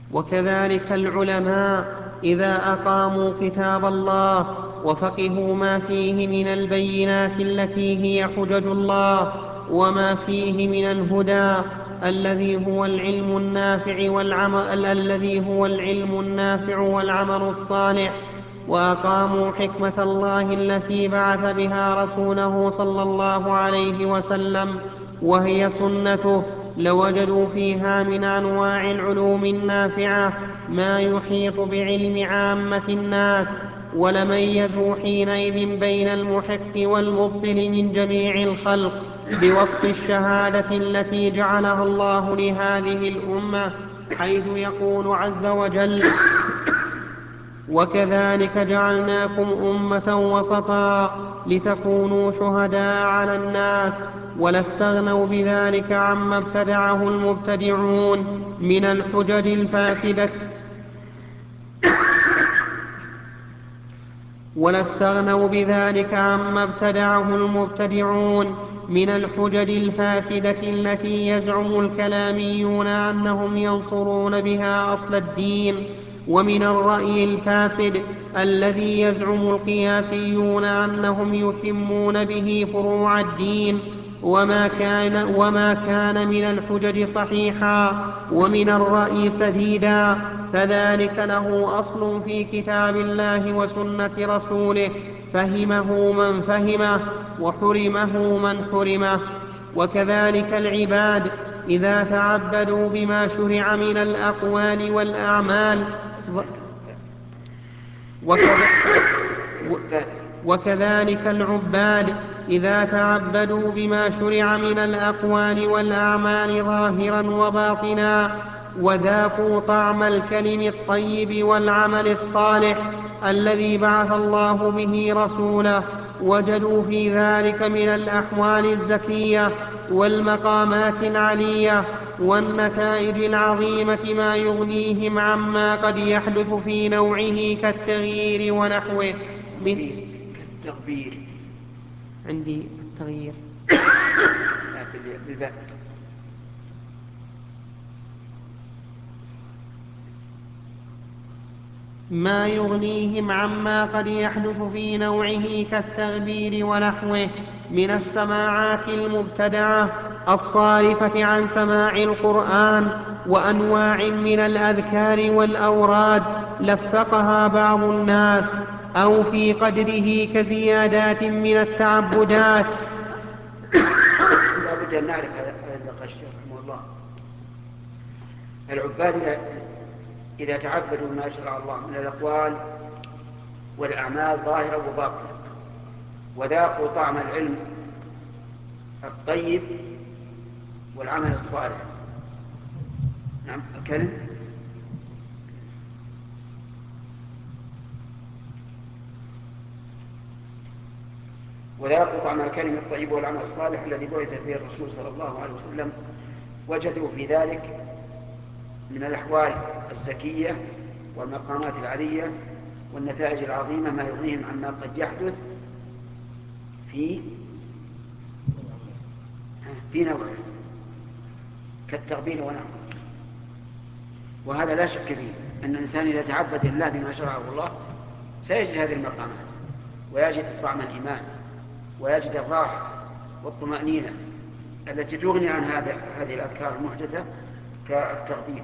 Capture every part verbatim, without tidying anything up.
وكذلك العلماء إذا أقاموا كتاب الله وفقهوا ما فيه من البينات التي هي حجج الله وما فيه من الهدى الذي هو العلم النافع والعمل الذي هو العلم النافع والعمل الصالح، وأقاموا حكمة الله التي بعث بها رسوله صلى الله عليه وسلم وهي سنته، لوجدوا فيها من أنواع العلوم النافعة ما يحيط بعلم عامة الناس، ولميزوا حينئذ بين المحق والمبطل من جميع الخلق بوصف الشهادة التي جعلها الله لهذه الأمة، حيث يقول عز وجل: وكذلك جعلناكم أمة وسطا لتكونوا شهداء على الناس، ولا استغنوا بذلك عما ابتدعه المبتدعون من الحجج الفاسدة ولا استغنوا بذلك عما ابتدعه المبتدعون من الحجج الفاسدة التي يزعم الكلاميون أنهم ينصرون بها أصل الدين، ومن الرأي الفاسد الذي يزعم القياسيون أنهم يتمون به فروع الدين، وما كان, وما كان من الحجج صحيحا ومن الرأي سديدا، فذلك له أصل في كتاب الله وسنة رسوله، فهمه من فهمه وحرمه من حرمه. وكذلك العباد إذا تعبدوا بما شرع من الأقوال والأعمال وكذلك العباد إذا تعبدوا بما شرع من الأقوال والأعمال ظاهرا وباطنا وذاقوا طعم الكلم الطيب والعمل الصالح الذي بعث الله به رسوله، وجدوا في ذلك من الأحوال الزكية والمقامات العلية والنتائج العظيمة ما يغنيهم عما قد يحدث في نوعه كالتغيير ونحوه من كالتغبير. عندي التغيير بالباء. ما يغنيهم عما قد يحدث في نوعه كالتغبير ونحوه من السماعات المبتدعة الصارفة عن سماع القرآن وأنواع من الأذكار والأوراد لفقها بعض الناس أو في قدره كزيادات من التعبدات. لا بد أن نعرف هذا النقاش رحمه الله. العباد إذا تعبدوا بما شرع الله من الأقوال والأعمال ظاهرة وباطنة وذاقوا طعم العلم الطيب والعمل الصالح. نعم الكلم وذاقوا طعم الكلم الطيب والعمل الصالح الذي بعث به الرسول صلى الله عليه وسلم، وجدوا في ذلك من الأحوال الزكية والمقامات العلية والنتائج العظيمة ما يغنيهم عما قد يحدث في في نوعه كالتغبين ونحوه. وهذا لا شك فيه أن الإنسان إذا تعبد الله بما شرعه الله سيجد هذه المقامات ويجد طعم الإيمان ويجد الراحة والطمأنينة التي تغني عن هذا هذه الأذكار المحدثة كالتغبين.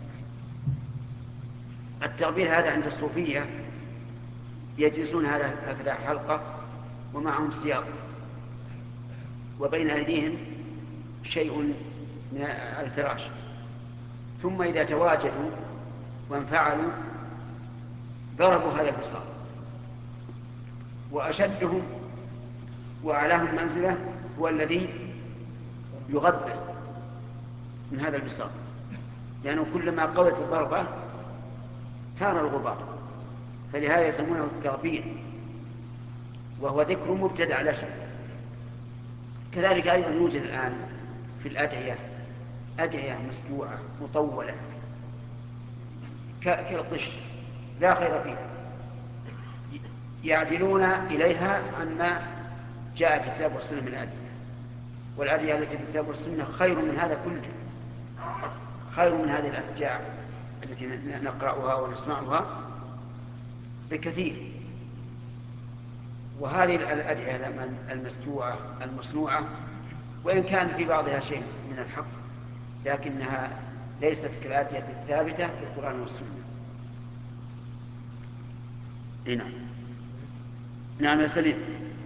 التغبين هذا عند الصوفية يجلسون هكذا حلقة ومعهم سياط وبين أيديهم شيء من الفراش، ثم إذا تواجدوا وانفعلوا ضربوا هذا البساط، وأشدهم وأعلاهم منزلة هو الذي يغبر من هذا البساط، لأنه كلما قوت الضربة ثار الغبار، فلهذا يسمونه التغبير، وهو ذكر مبتدع لا شك. كذلك أيضا يوجد الآن في الأدعية أدعية مسجوعة مطولة كالقش لا خير فيها، يعدلون إليها عما جاء في الكتاب والسنة من الأدعية، والأدعية التي في الكتاب والسنة خير من هذا كله، خير من هذه الأشجاع التي نقرأها ونسمعها بكثير. وهذه الأدعية المسجوعة المصنوعة وإن كان في بعضها شيء من الحق لكنها ليست كالأدعية الثابتة في القرآن والسنة. نعم. نعم يا سليم.